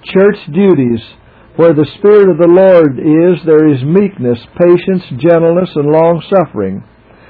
Church duties. Where the Spirit of the Lord is, there is meekness, patience, gentleness, and long-suffering.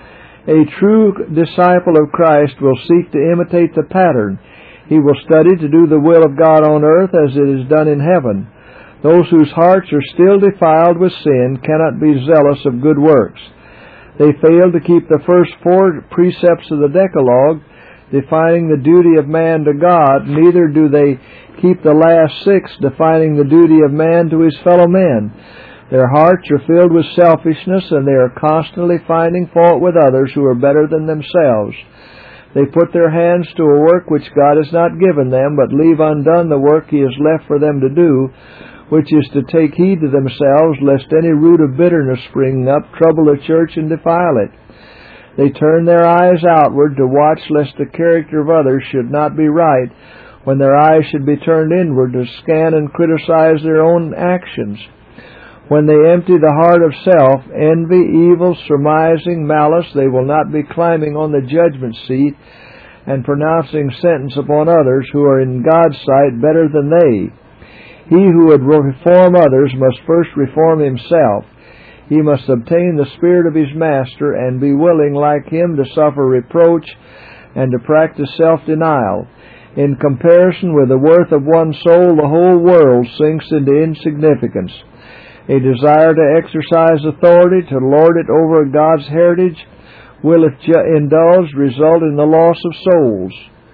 A true disciple of Christ will seek to imitate the pattern. He will study to do the will of God on earth as it is done in heaven. Those whose hearts are still defiled with sin cannot be zealous of good works. They fail to keep the first 4 precepts of the Decalogue, defining the duty of man to God, neither do they keep the last 6, defining the duty of man to his fellow men. Their hearts are filled with selfishness, and they are constantly finding fault with others who are better than themselves. They put their hands to a work which God has not given them, but leave undone the work He has left for them to do, which is to take heed to themselves, lest any root of bitterness spring up, trouble the church, and defile it. They turn their eyes outward to watch lest the character of others should not be right, when their eyes should be turned inward to scan and criticize their own actions. When they empty the heart of self, envy, evil, surmising, malice, they will not be climbing on the judgment seat and pronouncing sentence upon others who are in God's sight better than they. He who would reform others must first reform himself. He must obtain the spirit of his master and be willing, like him, to suffer reproach and to practice self-denial. In comparison with the worth of one soul, the whole world sinks into insignificance. A desire to exercise authority, to lord it over God's heritage, will, if indulged, result in the loss of souls.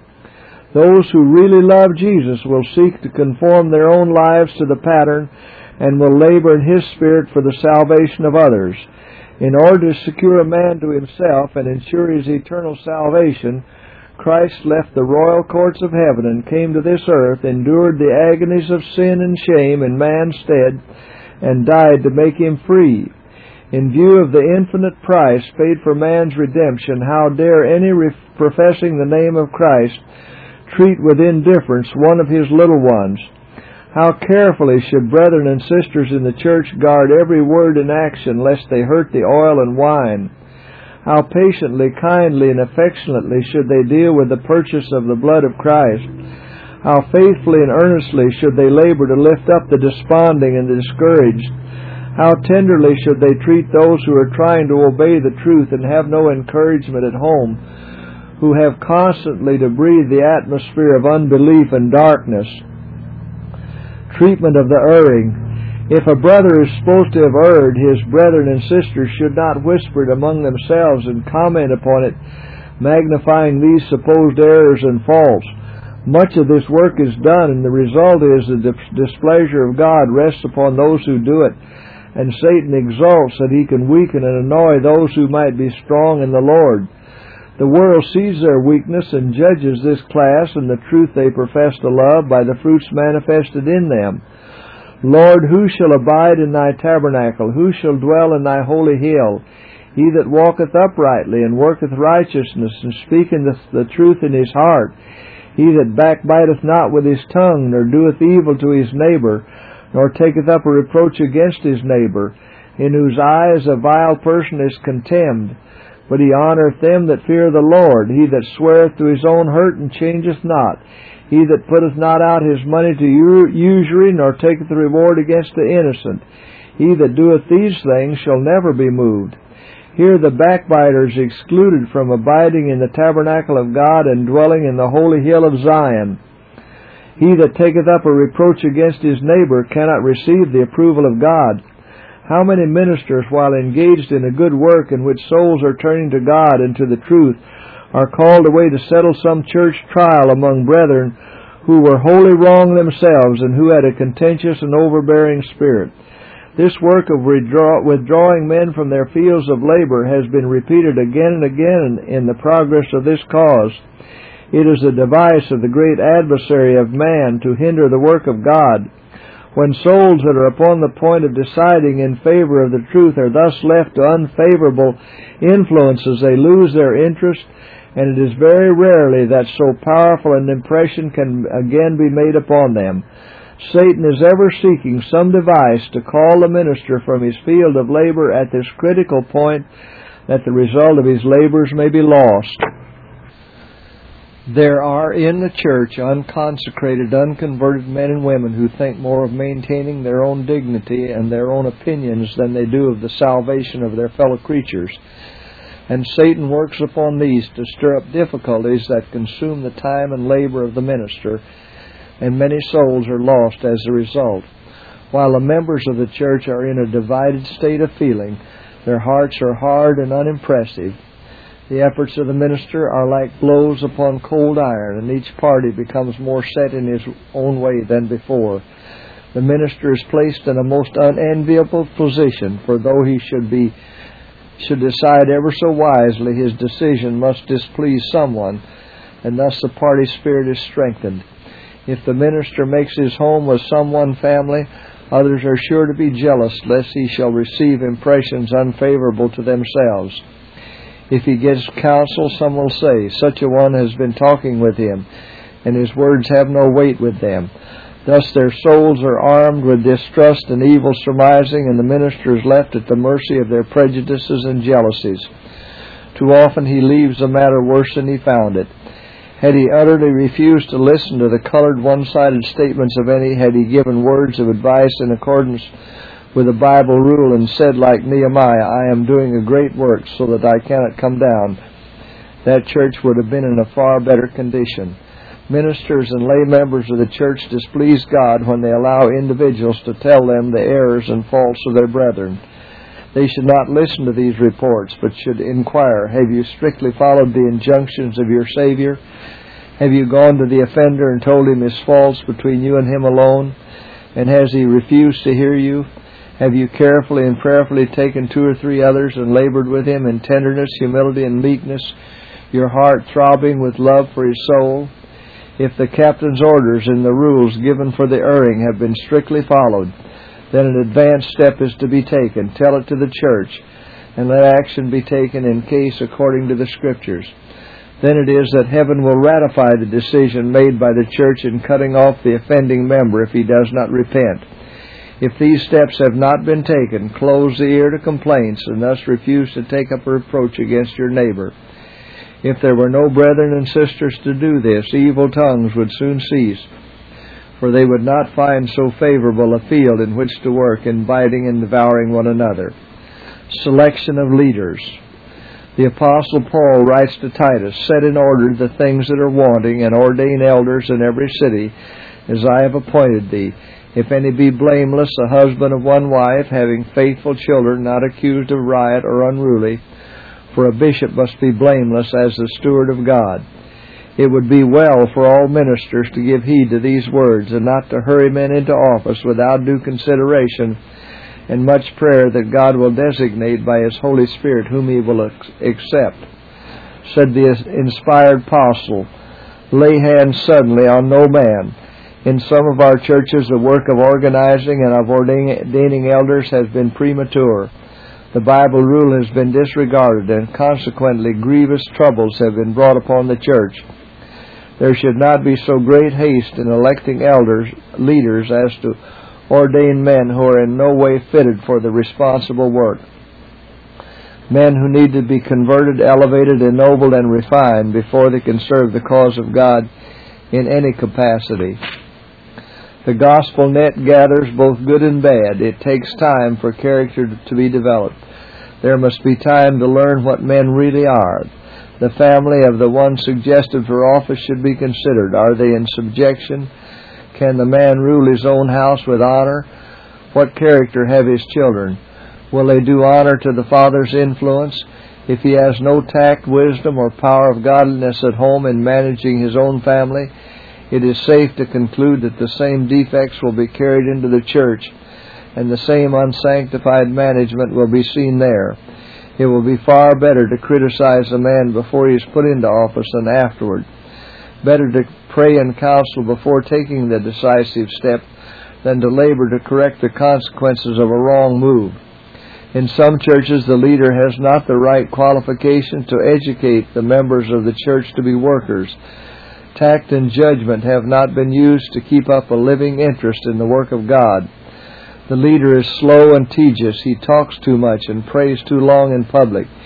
Those who really love Jesus will seek to conform their own lives to the pattern and will labor in His Spirit for the salvation of others. In order to secure a man to himself and ensure his eternal salvation, Christ left the royal courts of heaven and came to this earth, endured the agonies of sin and shame in man's stead, and died to make him free. In view of the infinite price paid for man's redemption, how dare any professing the name of Christ treat with indifference one of His little ones? How carefully should brethren and sisters in the church guard every word and action, lest they hurt the oil and wine? How patiently, kindly, and affectionately should they deal with the purchase of the blood of Christ? How faithfully and earnestly should they labor to lift up the desponding and the discouraged? How tenderly should they treat those who are trying to obey the truth and have no encouragement at home, who have constantly to breathe the atmosphere of unbelief and darkness? Treatment of the erring. If a brother is supposed to have erred, his brethren and sisters should not whisper it among themselves and comment upon it, magnifying these supposed errors and faults. Much of this work is done, and the result is the displeasure of God rests upon those who do it, and Satan exults that he can weaken and annoy those who might be strong in the Lord. The world sees their weakness and judges this class and the truth they profess to love by the fruits manifested in them. Lord, who shall abide in Thy tabernacle? Who shall dwell in Thy holy hill? He that walketh uprightly and worketh righteousness and speaketh the truth in his heart. He that backbiteth not with his tongue, nor doeth evil to his neighbor, nor taketh up a reproach against his neighbor, in whose eyes a vile person is contemned. But he honoureth them that fear the Lord. He that sweareth to his own hurt and changeth not. He that putteth not out his money to usury, nor taketh the reward against the innocent. He that doeth these things shall never be moved. Here the backbiter is excluded from abiding in the tabernacle of God and dwelling in the holy hill of Zion. He that taketh up a reproach against his neighbor cannot receive the approval of God. How many ministers, while engaged in a good work in which souls are turning to God and to the truth, are called away to settle some church trial among brethren who were wholly wrong themselves and who had a contentious and overbearing spirit. This work of withdrawing men from their fields of labor has been repeated again and again in the progress of this cause. It is a device of the great adversary of man to hinder the work of God. When souls that are upon the point of deciding in favor of the truth are thus left to unfavorable influences, they lose their interest, and it is very rarely that so powerful an impression can again be made upon them. Satan is ever seeking some device to call the minister from his field of labor at this critical point, that the result of his labors may be lost. There are in the church unconsecrated, unconverted men and women who think more of maintaining their own dignity and their own opinions than they do of the salvation of their fellow creatures. And Satan works upon these to stir up difficulties that consume the time and labor of the minister, and many souls are lost as a result. While the members of the church are in a divided state of feeling, their hearts are hard and unimpressive. The efforts of the minister are like blows upon cold iron, and each party becomes more set in his own way than before. The minister is placed in a most unenviable position, for though he should decide ever so wisely, his decision must displease someone, and thus the party spirit is strengthened. If the minister makes his home with some one family, others are sure to be jealous lest he shall receive impressions unfavorable to themselves. If he gives counsel, some will say, "Such a one has been talking with him, and his words have no weight with them." Thus their souls are armed with distrust and evil surmising, and the minister is left at the mercy of their prejudices and jealousies. Too often he leaves the matter worse than he found it. Had he utterly refused to listen to the colored, one-sided statements of any, had he given words of advice in accordance with the Bible rule and said, like Nehemiah, "I am doing a great work so that I cannot come down," that church would have been in a far better condition. Ministers and lay members of the church displease God when they allow individuals to tell them the errors and faults of their brethren. They should not listen to these reports, but should inquire, "Have you strictly followed the injunctions of your Savior? Have you gone to the offender and told him his faults between you and him alone? And has he refused to hear you? Have you carefully and prayerfully taken 2 or 3 others and labored with him in tenderness, humility, and meekness, your heart throbbing with love for his soul?" If the captain's orders and the rules given for the erring have been strictly followed, then an advanced step is to be taken. Tell it to the church, and let action be taken in case according to the Scriptures. Then it is that heaven will ratify the decision made by the church in cutting off the offending member if he does not repent. If these steps have not been taken, close the ear to complaints, and thus refuse to take up a reproach against your neighbor. If there were no brethren and sisters to do this, evil tongues would soon cease, for they would not find so favorable a field in which to work in biting and devouring one another. Selection of leaders. The Apostle Paul writes to Titus, "Set in order the things that are wanting, and ordain elders in every city, as I have appointed thee. If any be blameless, a husband of one wife, having faithful children, not accused of riot or unruly, for a bishop must be blameless as the steward of God. It would be well for all ministers to give heed to these words, and not to hurry men into office without due consideration and much prayer that God will designate by His Holy Spirit whom He will accept." Said the inspired apostle, "Lay hands suddenly on no man." In some of our churches, the work of organizing and of ordaining elders has been premature. The Bible rule has been disregarded, and consequently grievous troubles have been brought upon the church. There should not be so great haste in electing leaders as to ordain men who are in no way fitted for the responsible work. Men who need to be converted, elevated, ennobled, and refined before they can serve the cause of God in any capacity. The gospel net gathers both good and bad. It takes time for character to be developed. There must be time to learn what men really are. The family of the one suggested for office should be considered. Are they in subjection? Can the man rule his own house with honor? What character have his children? Will they do honor to the father's influence? If he has no tact, wisdom, or power of godliness at home in managing his own family, it is safe to conclude that the same defects will be carried into the church, and the same unsanctified management will be seen there. It will be far better to criticize a man before he is put into office than afterward. Better to pray and counsel before taking the decisive step than to labor to correct the consequences of a wrong move. In some churches, the leader has not the right qualifications to educate the members of the church to be workers. Tact and judgment have not been used to keep up a living interest in the work of God. The leader is slow and tedious. He talks too much and prays too long in public.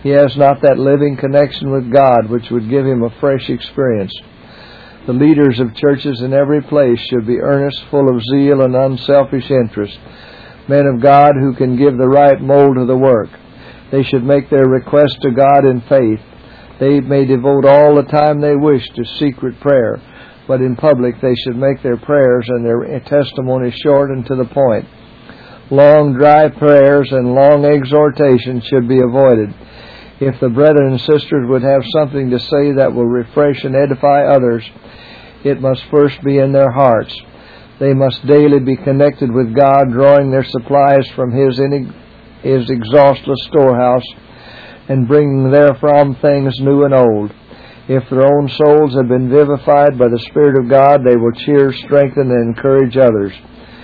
He has not that living connection with God which would give him a fresh experience. The leaders of churches in every place should be earnest, full of zeal and unselfish interest, men of God who can give the right mold to the work. They should make their request to God in faith. They may devote all the time they wish to secret prayer, but in public they should make their prayers and their testimony short and to the point. Long, dry prayers and long exhortations should be avoided. If the brethren and sisters would have something to say that will refresh and edify others, it must first be in their hearts. They must daily be connected with God, drawing their supplies from His exhaustless storehouse, and bringing therefrom things new and old. If their own souls have been vivified by the Spirit of God, they will cheer, strengthen, and encourage others.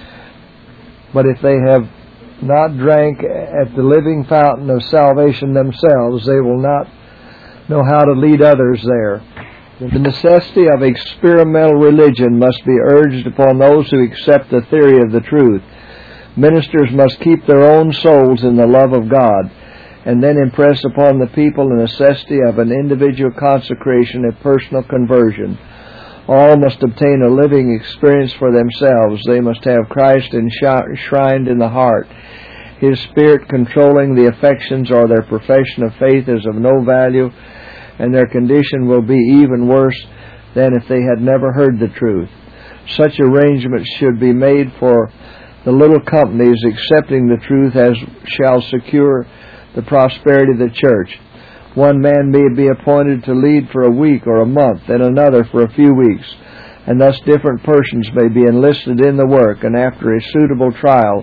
But if they have not drank at the living fountain of salvation themselves, they will not know how to lead others there. The necessity of experimental religion must be urged upon those who accept the theory of the truth. Ministers must keep their own souls in the love of God, and then impress upon the people the necessity of an individual consecration and personal conversion. All must obtain a living experience for themselves. They must have Christ enshrined in the heart. His Spirit controlling the affections, or their profession of faith is of no value, and their condition will be even worse than if they had never heard the truth. Such arrangements should be made for the little companies accepting the truth as shall secure the prosperity of the church. One man may be appointed to lead for a week or a month, and another for a few weeks, and thus different persons may be enlisted in the work, and after a suitable trial,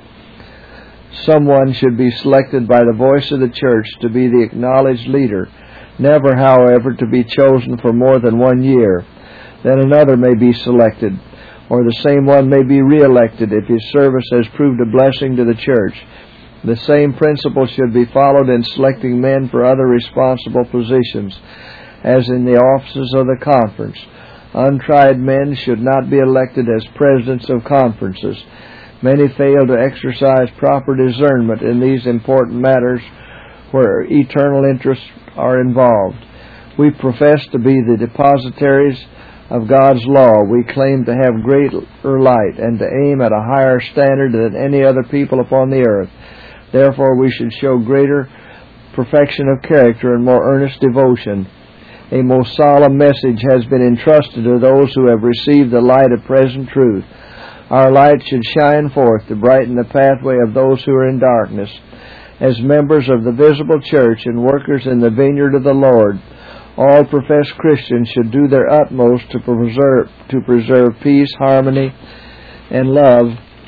someone should be selected by the voice of the church to be the acknowledged leader, never, however, to be chosen for more than 1 year. Then another may be selected, or the same one may be re-elected if his service has proved a blessing to the church. The same principle should be followed in selecting men for other responsible positions, as in the offices of the conference. Untried men should not be elected as presidents of conferences. Many fail to exercise proper discernment in these important matters where eternal interests are involved. We profess to be the depositaries of God's law. We claim to have greater light and to aim at a higher standard than any other people upon the earth. Therefore, we should show greater perfection of character and more earnest devotion. A most solemn message has been entrusted to those who have received the light of present truth. Our light should shine forth to brighten the pathway of those who are in darkness. As members of the visible church and workers in the vineyard of the Lord, all professed Christians should do their utmost to preserve peace, harmony, and love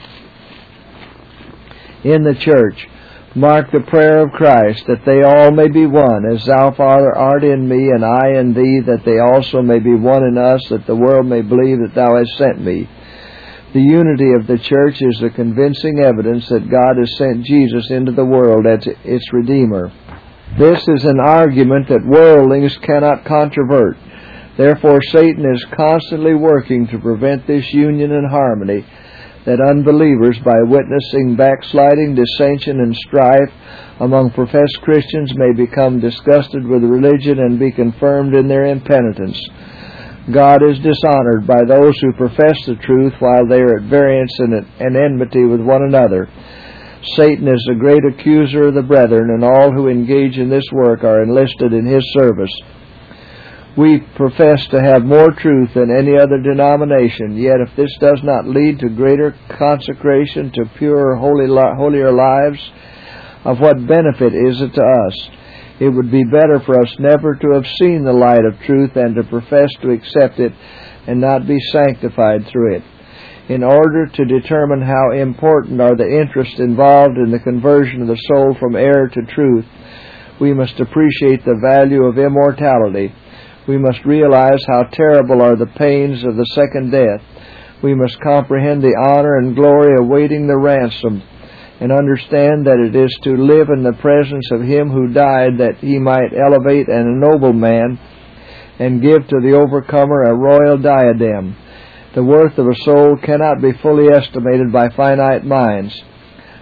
in the church. Mark the prayer of Christ, that they all may be one, as thou, Father, art in me, and I in thee, that they also may be one in us, that the world may believe that thou hast sent me. The unity of the church is the convincing evidence that God has sent Jesus into the world as its Redeemer. This is an argument that worldlings cannot controvert. Therefore, Satan is constantly working to prevent this union and harmony, that unbelievers, by witnessing backsliding, dissension, and strife among professed Christians, may become disgusted with religion and be confirmed in their impenitence. God is dishonored by those who profess the truth while they are at variance and enmity with one another. Satan is the great accuser of the brethren, and all who engage in this work are enlisted in his service. We profess to have more truth than any other denomination, yet if this does not lead to greater consecration, to purer, holier lives, of what benefit is it to us? It would be better for us never to have seen the light of truth than to profess to accept it and not be sanctified through it. In order to determine how important are the interests involved in the conversion of the soul from error to truth, we must appreciate the value of immortality. We must realize how terrible are the pains of the second death. We must comprehend the honor and glory awaiting the ransomed, and understand that it is to live in the presence of Him who died, that He might elevate and ennoble man, and give to the overcomer a royal diadem. The worth of a soul cannot be fully estimated by finite minds.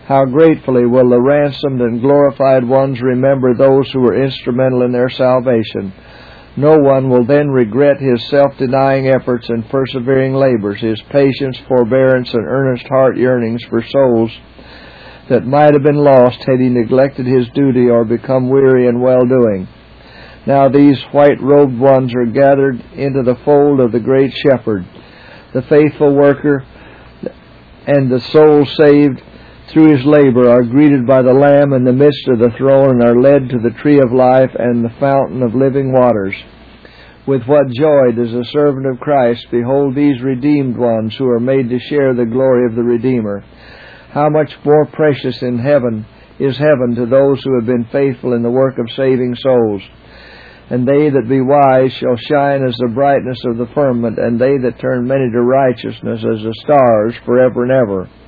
How gratefully will the ransomed and glorified ones remember those who were instrumental in their salvation. No one will then regret his self-denying efforts and persevering labors, his patience, forbearance, and earnest heart yearnings for souls that might have been lost had he neglected his duty or become weary in well-doing. Now these white-robed ones are gathered into the fold of the great Shepherd, the faithful worker, and the souls saved through his labor are greeted by the Lamb in the midst of the throne and are led to the tree of life and the fountain of living waters. With what joy does the servant of Christ behold these redeemed ones who are made to share the glory of the Redeemer. How much more precious in heaven is heaven to those who have been faithful in the work of saving souls. And they that be wise shall shine as the brightness of the firmament, and they that turn many to righteousness as the stars forever and ever.